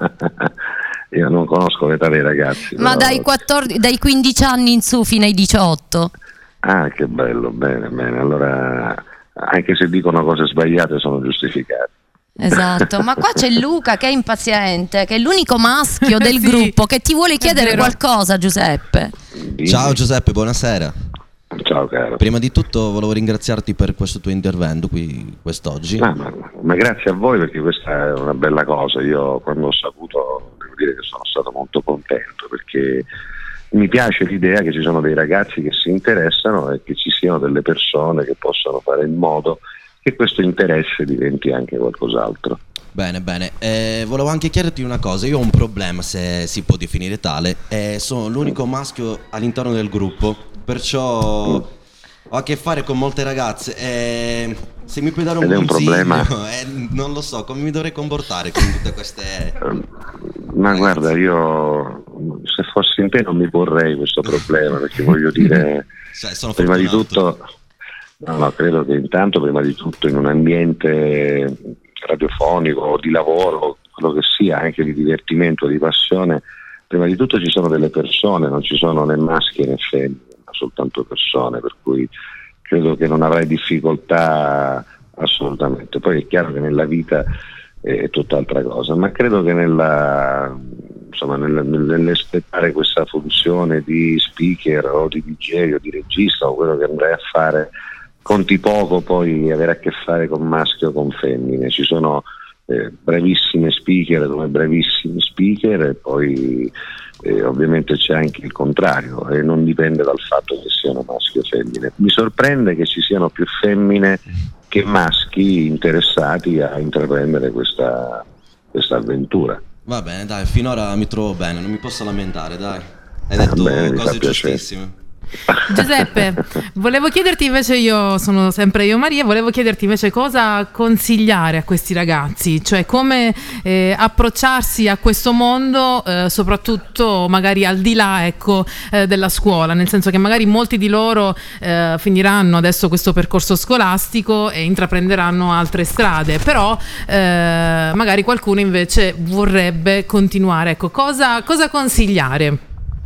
[SPEAKER 15] Io non conosco l'età dei ragazzi.
[SPEAKER 3] Ma
[SPEAKER 15] però...
[SPEAKER 3] dai, quattordici, dai quindici anni in su fino ai diciotto.
[SPEAKER 15] Ah, che bello, bene, bene. Allora, anche se dicono cose sbagliate, sono giustificate.
[SPEAKER 3] Esatto, ma qua c'è Luca che è impaziente, che è l'unico maschio del
[SPEAKER 4] Sì,
[SPEAKER 3] gruppo che ti vuole chiedere qualcosa, Giuseppe.
[SPEAKER 13] Ciao Giuseppe, buonasera.
[SPEAKER 15] Ciao caro.
[SPEAKER 13] Prima di tutto volevo ringraziarti per questo tuo intervento qui quest'oggi.
[SPEAKER 15] Ma, ma, ma grazie a voi, perché questa è una bella cosa. Io quando ho saputo, devo dire che sono stato molto contento, perché mi piace l'idea che ci sono dei ragazzi che si interessano e che ci siano delle persone che possano fare in modo che questo interesse diventi anche qualcos'altro.
[SPEAKER 13] Bene, bene. Eh, volevo anche chiederti una cosa. Io ho un problema, se si può definire tale. Eh, sono l'unico maschio all'interno del gruppo, perciò mm. ho a che fare con molte ragazze. Eh, se mi puoi dare un
[SPEAKER 15] Ed è un
[SPEAKER 13] consiglio,
[SPEAKER 15] problema.
[SPEAKER 13] Eh, non lo so, come mi dovrei comportare con tutte queste...
[SPEAKER 15] Ma guarda, io se fossi in te non mi porrei questo problema, perché voglio dire,
[SPEAKER 13] cioè, sono
[SPEAKER 15] prima di
[SPEAKER 13] fortunato.
[SPEAKER 15] tutto, no, no, credo che intanto prima di tutto in un ambiente radiofonico o di lavoro, quello che sia, anche di divertimento, di passione, prima di tutto ci sono delle persone, non ci sono né maschi né femmine, ma soltanto persone, per cui credo che non avrai difficoltà assolutamente. Poi è chiaro che nella vita è tutt'altra cosa, ma credo che nella, insomma, nel, nell'espletare questa funzione di speaker o di D J o di regista o quello che andrai a fare, conti poco poi avere a che fare con maschio o con femmine. Ci sono eh, bravissime speaker come bravissimi speaker, e poi eh, ovviamente c'è anche il contrario, e non dipende dal fatto che siano maschi o femmine. Mi sorprende che ci siano più femmine che maschi interessati a intraprendere questa, questa avventura.
[SPEAKER 13] Va bene, dai, finora mi trovo bene, non mi posso lamentare, dai. Hai detto
[SPEAKER 15] bene,
[SPEAKER 13] cose giustissime.
[SPEAKER 4] Giuseppe, volevo chiederti invece, io sono sempre io Maria, volevo chiederti invece cosa consigliare a questi ragazzi, cioè come eh, approcciarsi a questo mondo, eh, soprattutto magari al di là, ecco, eh, della scuola, nel senso che magari molti di loro eh, finiranno adesso questo percorso scolastico e intraprenderanno altre strade, però eh, magari qualcuno invece vorrebbe continuare, ecco, cosa, cosa consigliare?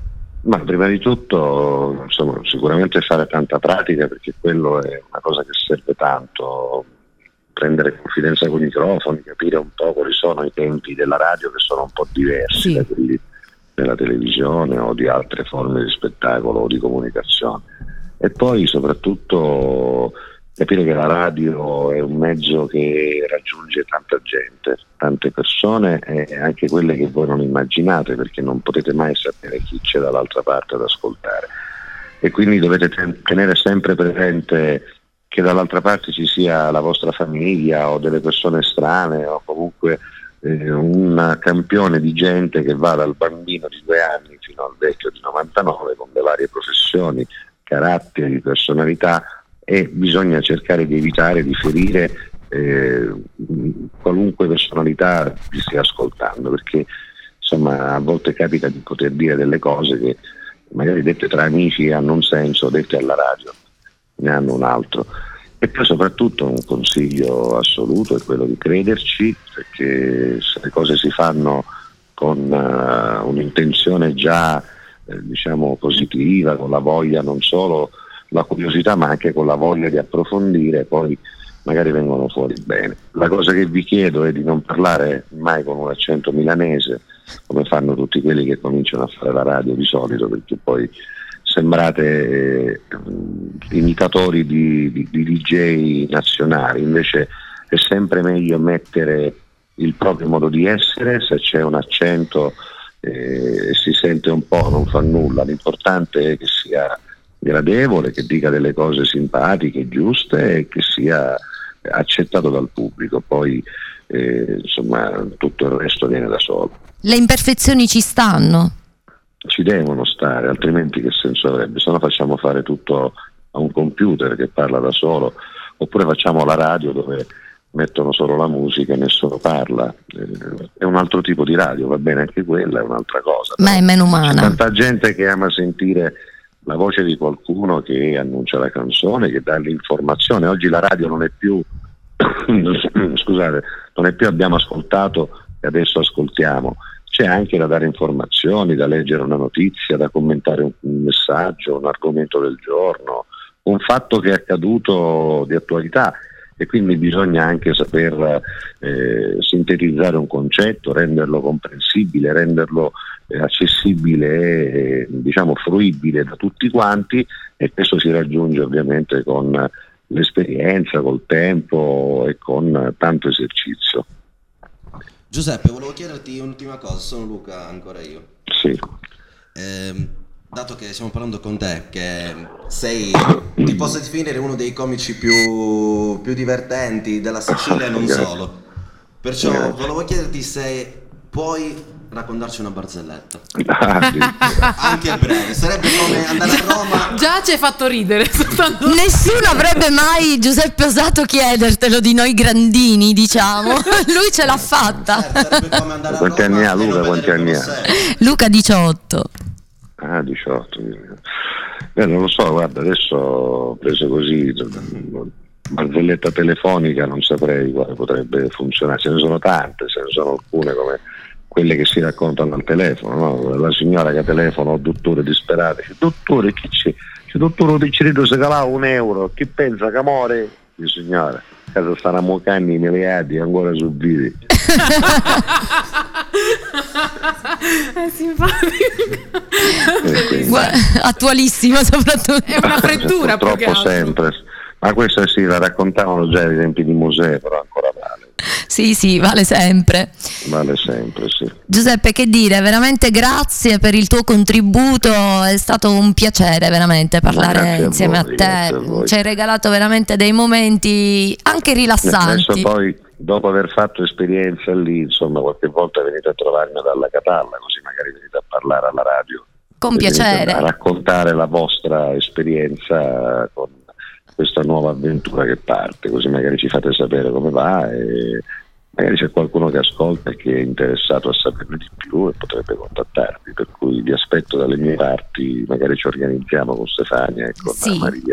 [SPEAKER 15] Ma prima di tutto, insomma, sicuramente fare tanta pratica, perché quello è una cosa che serve tanto, prendere confidenza con i microfoni, capire un po' quali sono i tempi della radio, che sono un po' diversi
[SPEAKER 4] sì.
[SPEAKER 15] da quelli della televisione o di altre forme di spettacolo o di comunicazione, e poi soprattutto capire che la radio è un mezzo che raggiunge tanta gente, tante persone, e anche quelle che voi non immaginate, perché non potete mai sapere chi c'è dall'altra parte ad ascoltare, e quindi dovete ten- tenere sempre presente che dall'altra parte ci sia la vostra famiglia o delle persone strane, o comunque eh, un campione di gente che va dal bambino di due anni fino al vecchio di novantanove, con le varie professioni, caratteri, personalità, e bisogna cercare di evitare di ferire eh, qualunque personalità vi stia ascoltando, perché insomma a volte capita di poter dire delle cose che magari dette tra amici hanno un senso, dette alla radio ne hanno un altro. E poi soprattutto un consiglio assoluto è quello di crederci, perché se le cose si fanno con uh, un'intenzione già eh, diciamo positiva, con la voglia, non solo la curiosità, ma anche con la voglia di approfondire, poi magari vengono fuori bene. La cosa che vi chiedo è di non parlare mai con un accento milanese, come fanno tutti quelli che cominciano a fare la radio di solito, perché poi sembrate eh, imitatori di, di, di D J nazionali. Invece è sempre meglio mettere il proprio modo di essere. Se c'è un accento e eh, si sente un po', non fa nulla, l'importante è che sia gradevole, che dica delle cose simpatiche, giuste, e che sia accettato dal pubblico. Poi eh, insomma tutto il resto viene da solo.
[SPEAKER 3] Le imperfezioni ci stanno?
[SPEAKER 15] Ci devono stare, altrimenti che senso avrebbe? Se no facciamo fare tutto a un computer che parla da solo, oppure facciamo la radio dove mettono solo la musica e nessuno parla. Eh, è un altro tipo di radio, va bene anche quella, è un'altra cosa.
[SPEAKER 3] Ma è meno umana.
[SPEAKER 15] C'è tanta gente che ama sentire la voce di qualcuno che annuncia la canzone, che dà l'informazione. Oggi la radio non è più scusate, non è più abbiamo ascoltato e adesso ascoltiamo, c'è anche da dare informazioni, da leggere una notizia, da commentare un, un messaggio, un argomento del giorno, un fatto che è accaduto di attualità, e quindi bisogna anche saper eh, sintetizzare un concetto, renderlo comprensibile, renderlo eh, accessibile e eh, diciamo fruibile da tutti quanti, e questo si raggiunge ovviamente con l'esperienza, col tempo e con tanto esercizio.
[SPEAKER 13] Giuseppe, volevo chiederti un'ultima cosa, sono Luca, ancora io.
[SPEAKER 15] Sì.
[SPEAKER 13] Eh, dato che stiamo parlando con te, che sei, ti posso definire uno dei comici più, più divertenti della Sicilia e non solo. Perciò
[SPEAKER 15] Grazie.
[SPEAKER 13] volevo chiederti se puoi raccontarci una barzelletta.
[SPEAKER 15] Ah, sì.
[SPEAKER 13] Anche a breve, sarebbe come andare a Roma.
[SPEAKER 4] Già ci hai fatto ridere. Soltanto...
[SPEAKER 3] Nessuno avrebbe mai, Giuseppe, osato chiedertelo di noi grandini, diciamo. Lui ce l'ha fatta.
[SPEAKER 15] Quanti anni ha Luca? Quanti anni ha?
[SPEAKER 3] Luca diciotto.
[SPEAKER 15] Ah, diciotto. Beh, non lo so, guarda, adesso preso così, barzelletta telefonica, non saprei quale potrebbe funzionare. Ce ne sono tante, ce ne sono alcune come quelle che si raccontano al telefono, no? La signora che telefona al dottore disperata, dice: dottore, chi c'è? Dice: dottore, ti ci rido se calà un euro, chi pensa che amore? Dice: signora, casa stanno mucando i miliardi ancora su vivi.
[SPEAKER 4] È simpatico.
[SPEAKER 3] Guarda, attualissima soprattutto.
[SPEAKER 4] È una frettura più che
[SPEAKER 15] Purtroppo
[SPEAKER 4] altro.
[SPEAKER 15] sempre, ma questa sì, la raccontavano già ai tempi di Mosè, però ancora vale.
[SPEAKER 3] Sì, sì, vale sempre.
[SPEAKER 15] Vale sempre, sì.
[SPEAKER 3] Giuseppe, che dire, veramente grazie per il tuo contributo, è stato un piacere veramente parlare
[SPEAKER 15] Grazie a
[SPEAKER 3] insieme
[SPEAKER 15] voi,
[SPEAKER 3] a
[SPEAKER 15] grazie a
[SPEAKER 3] te,
[SPEAKER 15] voi.
[SPEAKER 3] ci hai regalato veramente dei momenti anche rilassanti.
[SPEAKER 15] Adesso poi, dopo aver fatto esperienza lì, insomma, qualche volta venite a trovarmi dalla Catalla, così magari venite a parlare alla radio.
[SPEAKER 3] Con
[SPEAKER 15] Venite
[SPEAKER 3] piacere.
[SPEAKER 15] A raccontare la vostra esperienza con questa nuova avventura che parte, così magari ci fate sapere come va e magari c'è qualcuno che ascolta e che è interessato a saperne di più e potrebbe contattarvi, per cui vi aspetto dalle mie parti, magari ci organizziamo con Stefania e con
[SPEAKER 3] Sì.
[SPEAKER 15] Maria.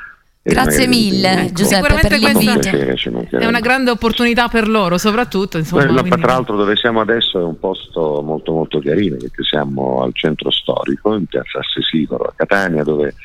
[SPEAKER 15] E
[SPEAKER 3] Grazie
[SPEAKER 15] magari
[SPEAKER 3] mille,
[SPEAKER 15] vi-
[SPEAKER 3] Giuseppe, per
[SPEAKER 4] Sicuramente
[SPEAKER 3] l'invito.
[SPEAKER 4] questa
[SPEAKER 15] Piacere, ci
[SPEAKER 4] è
[SPEAKER 15] mancherebbe.
[SPEAKER 4] una grande opportunità per loro, soprattutto. Insomma,
[SPEAKER 15] Quello,
[SPEAKER 4] quindi-
[SPEAKER 15] tra l'altro, dove siamo adesso è un posto molto molto carino, perché siamo al centro storico, in piazza Assesicolo a Catania, dove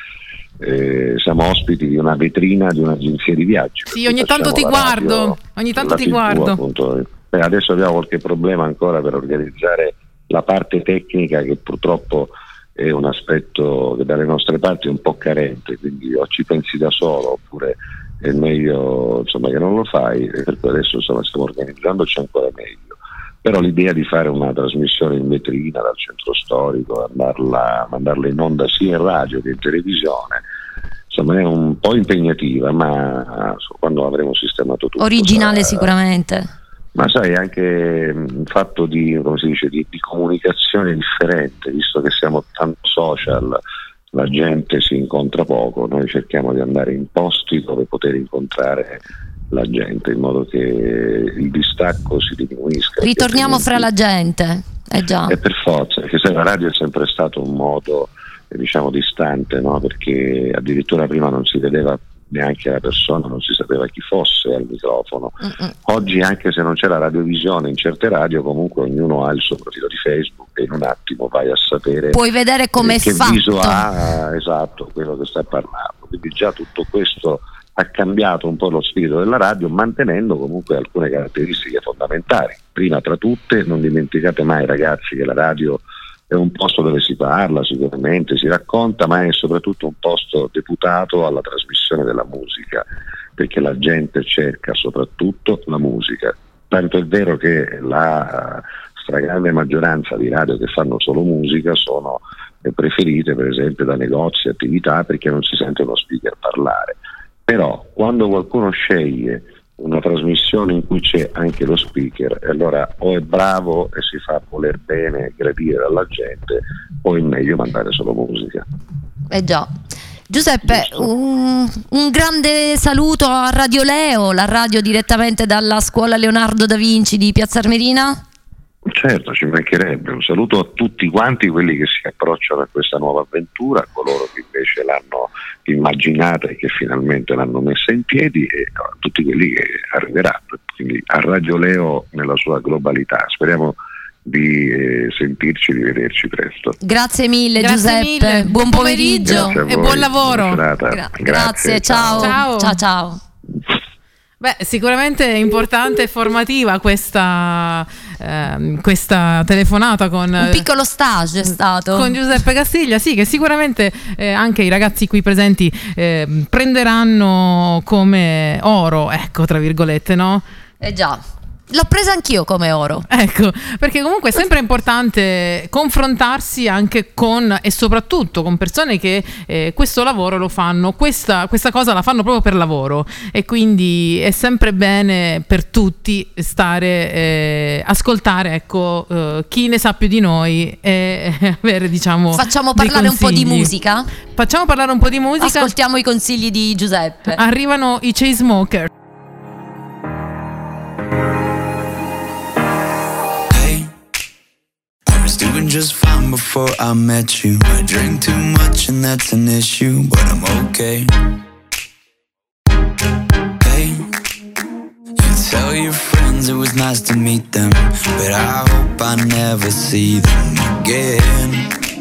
[SPEAKER 15] eh, siamo ospiti di una vetrina di un'agenzia di viaggi.
[SPEAKER 4] Sì, ogni tanto ti
[SPEAKER 15] Facciamo la
[SPEAKER 4] guardo,
[SPEAKER 15] radio,
[SPEAKER 4] ogni tanto
[SPEAKER 15] la
[SPEAKER 4] ti
[SPEAKER 15] tivù,
[SPEAKER 4] guardo.
[SPEAKER 15] appunto. Beh, adesso abbiamo qualche problema ancora per organizzare la parte tecnica, che purtroppo è un aspetto che dalle nostre parti è un po' carente, quindi o ci pensi da solo oppure è meglio, insomma, che non lo fai, e per cui adesso, insomma, stiamo organizzandoci ancora meglio. Però l'idea di fare una trasmissione in vetrina dal centro storico, mandarla, mandarla in onda sia in radio che in televisione, insomma, è un po' impegnativa, ma quando avremo sistemato tutto
[SPEAKER 3] Originale
[SPEAKER 15] sarà-
[SPEAKER 3] sicuramente.
[SPEAKER 15] ma sai, anche un fatto di, come si dice, di, di comunicazione differente, visto che siamo tanto social, la gente si incontra poco, noi cerchiamo di andare in posti dove poter incontrare la gente, in modo che il distacco si diminuisca.
[SPEAKER 3] Ritorniamo
[SPEAKER 15] Perché
[SPEAKER 3] fra la gente. Eh già.
[SPEAKER 15] è per forza, perché se la radio è sempre stato un modo, eh, diciamo, distante, no? Perché addirittura prima non si vedeva neanche la persona, non si sapeva chi fosse al microfono.
[SPEAKER 3] Mm-mm.
[SPEAKER 15] Oggi, anche se non c'è la radiovisione in certe radio, comunque ognuno ha il suo profilo di Facebook e in un attimo vai a sapere
[SPEAKER 3] Puoi vedere come
[SPEAKER 15] eh,
[SPEAKER 3] è
[SPEAKER 15] che
[SPEAKER 3] fatto.
[SPEAKER 15] viso ha, esatto, quello che sta parlando. Quindi già tutto questo ha cambiato un po' lo spirito della radio, mantenendo comunque alcune caratteristiche fondamentali. Prima tra tutte, non dimenticate mai, ragazzi, che la radio è un posto dove si parla, sicuramente si racconta, ma è soprattutto un posto deputato alla trasmissione della musica, perché la gente cerca soprattutto la musica. Tanto è vero che la stragrande maggioranza di radio che fanno solo musica sono preferite, per esempio, da negozi e attività, perché non si sente lo speaker parlare. Però quando qualcuno sceglie una trasmissione in cui c'è anche lo speaker, e allora o è bravo e si fa voler bene e gradire dalla gente, o è meglio mandare solo musica.
[SPEAKER 3] Eh già. Giuseppe, un, un grande saluto a Radio Leo, la radio direttamente dalla scuola Leonardo da Vinci di Piazza Armerina.
[SPEAKER 15] Certo, ci mancherebbe. Un saluto a tutti quanti quelli che si approcciano a questa nuova avventura, a coloro che invece l'hanno immaginata e che finalmente l'hanno messa in piedi, e a tutti quelli che arriveranno. Quindi a Radio Leo nella sua globalità. Speriamo di eh, sentirci, di vederci presto.
[SPEAKER 3] Grazie mille,
[SPEAKER 4] Grazie
[SPEAKER 3] Giuseppe.
[SPEAKER 4] mille.
[SPEAKER 3] Buon pomeriggio
[SPEAKER 4] E buon lavoro.
[SPEAKER 3] Gra-
[SPEAKER 15] Grazie,
[SPEAKER 3] grazie, ciao.
[SPEAKER 4] Ciao.
[SPEAKER 3] Ciao ciao.
[SPEAKER 4] Beh, sicuramente è importante e formativa questa, ehm, questa telefonata con
[SPEAKER 3] un piccolo stage è stato
[SPEAKER 4] con Giuseppe Castiglia, sì, che sicuramente eh, anche i ragazzi qui presenti eh, prenderanno come oro, ecco, tra virgolette, no?
[SPEAKER 3] Eh già. L'ho presa anch'io come oro.
[SPEAKER 4] Ecco, perché comunque è sempre importante confrontarsi anche con e soprattutto con persone che eh, questo lavoro lo fanno, questa, questa cosa la fanno proprio per lavoro, e quindi è sempre bene per tutti stare, eh, ascoltare, ecco, eh, chi ne sa più di noi e avere, diciamo,
[SPEAKER 3] Facciamo
[SPEAKER 4] dei
[SPEAKER 3] parlare un po' di
[SPEAKER 4] consigli.
[SPEAKER 3] musica?
[SPEAKER 4] Facciamo parlare un po' di musica.
[SPEAKER 3] Ascoltiamo i consigli di Giuseppe.
[SPEAKER 4] Arrivano i Chainsmokers.
[SPEAKER 16] Doing just fine before I met you. I drink too much and that's an issue, but I'm okay. Hey, you tell your friends it was nice to meet them, but I hope I never see them again.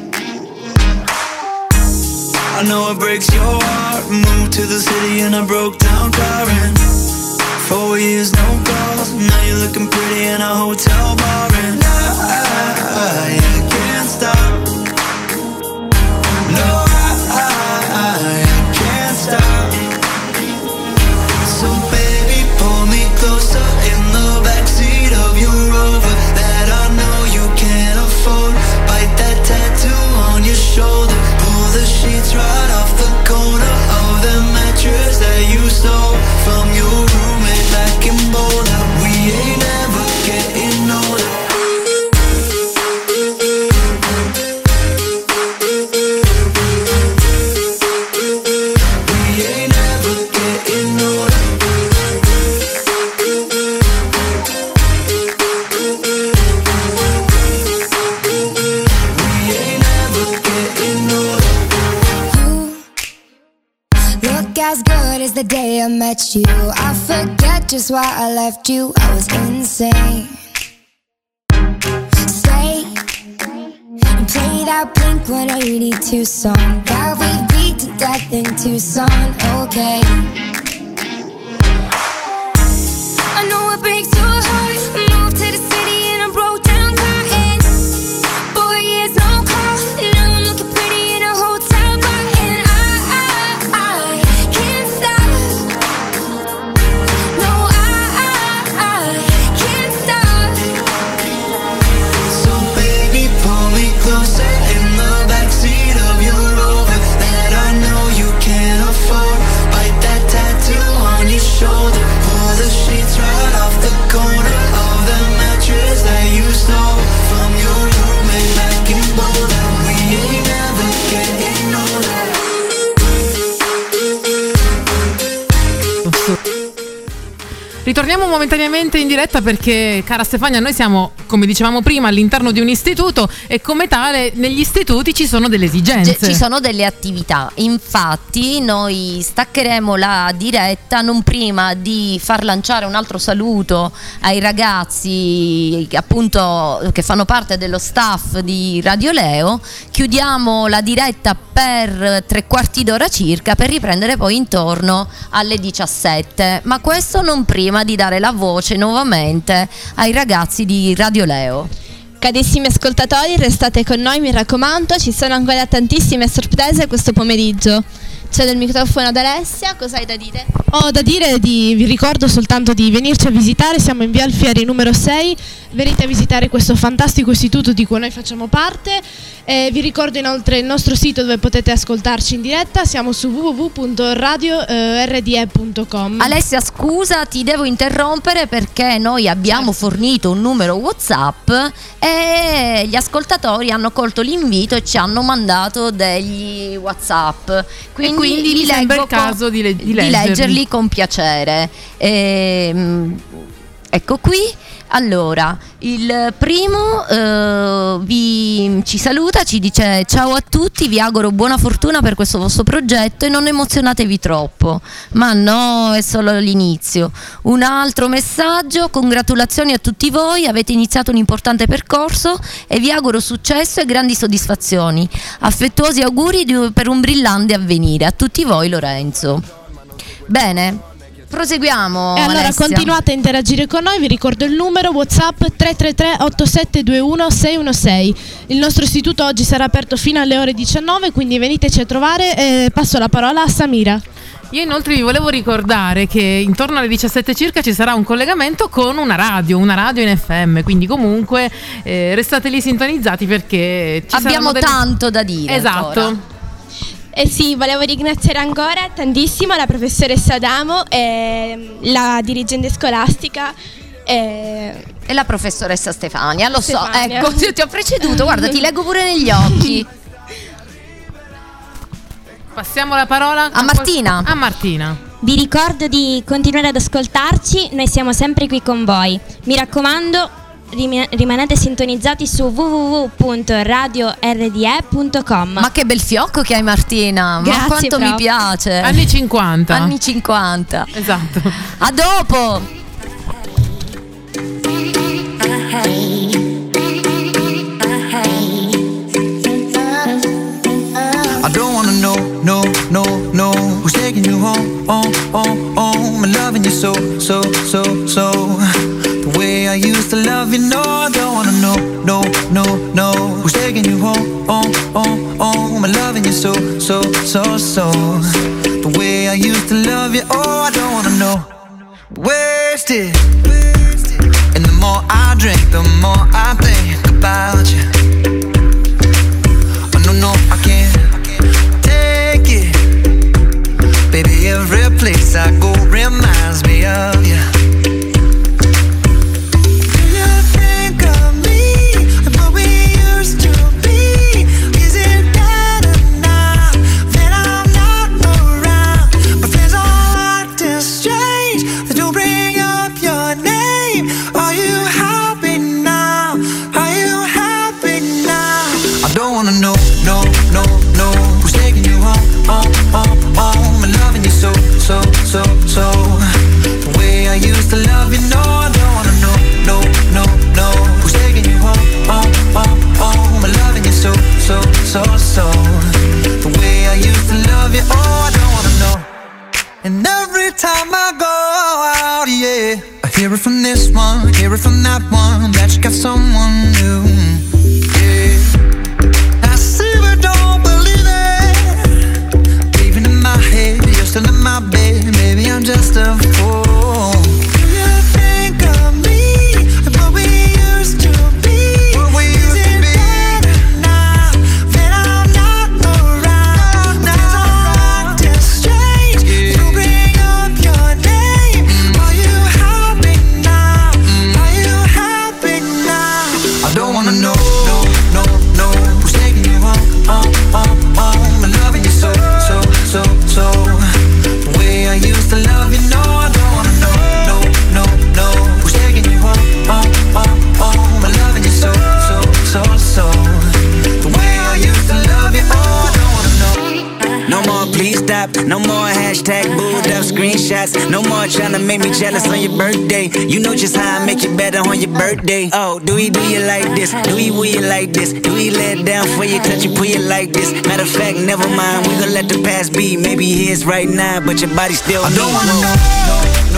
[SPEAKER 16] I know it breaks your heart. Moved to the city and I broke down crying. Four years, no calls. Now you're looking pretty in a hotel bar, and I, I can't stop. No, I, I, I can't stop. So baby, pull me closer in the backseat of your Rover that I know you can't afford. Bite that tattoo on your shoulder. Pull the sheets right off the corner of the mattress that you stole from your roommate back in Boulder. We ain't ever getting older. We ain't ever getting older. We ain't ever getting older.
[SPEAKER 17] Look as good as the day I met you. I forget just why I left you. I was insane. Stay and play that Blink one eighty-two song that we beat to death in Tucson. Okay. I know it breaks your heart. Moved to the city and I broke down crying. Four years no call. Now I'm looking pretty in a hotel bar, and I, I, I can't stop. No, I, I, I can't stop.
[SPEAKER 16] So baby, pull me closer in the backseat of your Rover that I know you can't afford. Bite that tattoo on your shoulder. Pull the sheets right off the corner of the mattress that you stole from your roommate back in Boulder. We ain't never getting older.
[SPEAKER 4] Ritorniamo momentaneamente in diretta perché, cara Stefania, noi siamo, come dicevamo prima, all'interno di un istituto e come tale negli istituti ci sono delle esigenze.
[SPEAKER 3] Ci sono delle attività, infatti noi staccheremo la diretta non prima di far lanciare un altro saluto ai ragazzi appunto che fanno parte dello staff di Radio Leo. Chiudiamo la diretta per tre quarti d'ora circa per riprendere poi intorno alle diciassette, ma questo non prima di dare la voce nuovamente ai ragazzi di Radio Leo.
[SPEAKER 6] Carissimi ascoltatori, restate con noi, mi raccomando, ci sono ancora tantissime sorprese questo pomeriggio. Cedo il microfono ad Alessia, cosa hai da dire?
[SPEAKER 5] Ho da dire, di, vi ricordo soltanto di venirci a visitare, siamo in via Alfieri numero sei, venite a visitare questo fantastico istituto di cui noi facciamo parte. Eh, vi ricordo inoltre il nostro sito dove potete ascoltarci in diretta, siamo su w w w punto radio r d e punto com.
[SPEAKER 3] Alessia, scusa, ti devo interrompere perché noi abbiamo fornito un numero WhatsApp e gli ascoltatori hanno colto l'invito e ci hanno mandato degli WhatsApp. Quindi,
[SPEAKER 4] quindi
[SPEAKER 3] li
[SPEAKER 4] mi sembra
[SPEAKER 3] leggo
[SPEAKER 4] il caso
[SPEAKER 3] con,
[SPEAKER 4] di, le- di
[SPEAKER 3] di
[SPEAKER 4] leggerli.
[SPEAKER 3] leggerli con piacere. Ehm, ecco qui. Allora, il primo eh, vi, ci saluta, ci dice: ciao a tutti, vi auguro buona fortuna per questo vostro progetto e non emozionatevi troppo. Ma no, è solo l'inizio. Un altro messaggio: congratulazioni a tutti voi, avete iniziato un importante percorso e vi auguro successo e grandi soddisfazioni. Affettuosi auguri di, per un brillante avvenire. A tutti voi, Lorenzo. Bene, proseguiamo.
[SPEAKER 5] E allora
[SPEAKER 3] Alessia,
[SPEAKER 5] continuate a interagire con noi, vi ricordo il numero WhatsApp tre tre tre otto sette due uno sei uno sei. Il nostro istituto oggi sarà aperto fino alle ore diciannove, quindi veniteci a trovare e passo la parola a Samira.
[SPEAKER 4] Io inoltre vi volevo ricordare che intorno alle diciassette circa ci sarà un collegamento con una radio, una radio in F M, quindi comunque eh, restate lì sintonizzati perché ci
[SPEAKER 3] abbiamo
[SPEAKER 4] delle...
[SPEAKER 3] tanto da dire.
[SPEAKER 4] Esatto.
[SPEAKER 3] Ancora.
[SPEAKER 9] Eh sì, volevo ringraziare ancora tantissimo la professoressa Adamo e la dirigente scolastica e,
[SPEAKER 3] e la professoressa Stefania. Lo
[SPEAKER 9] Stefania.
[SPEAKER 3] so, ecco, ti ho preceduto, guarda, ti leggo pure negli occhi.
[SPEAKER 4] Passiamo la parola
[SPEAKER 3] a Martina.
[SPEAKER 4] A Martina.
[SPEAKER 7] Vi ricordo di continuare ad ascoltarci, noi siamo sempre qui con voi. Mi raccomando, rimanete sintonizzati su w w w punto radio r d e punto com.
[SPEAKER 3] Ma che bel fiocco che hai, Martina.
[SPEAKER 7] Grazie,
[SPEAKER 3] ma quanto
[SPEAKER 7] prof.
[SPEAKER 3] mi piace.
[SPEAKER 4] Anni cinquanta.
[SPEAKER 3] Anni cinquanta.
[SPEAKER 4] Esatto.
[SPEAKER 3] A dopo.
[SPEAKER 11] I don't wanna know, no, no, no, who's taking you home, home, home, home, and loving you so, so, so, so, the way I used to love you. No, I don't wanna know, no, no, no, who's taking you home, home, home, home, and loving you so, so, so, so, the way I used to love you. Oh, I don't wanna know. Wasted, and the more I drink, the more I think about you. Oh no, no, I can't take it. Baby, every place I go reminds me of you. Do you think of me and what we used to be? Is it better now that I'm not around? My friends all acting strange, they don't bring up your name. Are you happy now? Are you happy now? I don't wanna know, no, no, no, who's taking you home, home, home, home, and loving you so, so, so, so, the way I used to love you. No, I don't wanna know, no, no, no, who's taking you home, home, home, home, and loving you so, so, so, so, the way I used to love you. Oh, I don't wanna know. And every time I go out, yeah, I hear it from this one, hear it from that one, that you got someone new. Yeah, I see but don't believe it. Even in my head, you're still in my bed. Maybe I'm just a fool. Do you think of me and what we used to be? What we used Is it to be? Better now that I'm not around? Now I'm acting strange. Yeah. You bring up your name. Mm. Are you happy now? Mm. Are you happy now? I don't wanna know, no, no, no, who's taking you home, home, home, home, and loving you so, so, so, so, the way I used to love you. No, I don't wanna know, no, no, no, who's taking you home, home, home, home, and loving you so, so, so, so, the way I used to love you. Oh, I don't wanna know.
[SPEAKER 18] No more please stop, no more hashtag booed up screenshots. No more trying to make me jealous on your birthday. You know just how I make you better on your birthday. Oh, do we do you like this? Do we will you like this? Do we let down for you, touch you, pull you like this? Matter of fact, never mind, we gon' let the past be. Maybe he is right now, but your body still
[SPEAKER 11] I don't
[SPEAKER 18] me.
[SPEAKER 11] wanna know, no.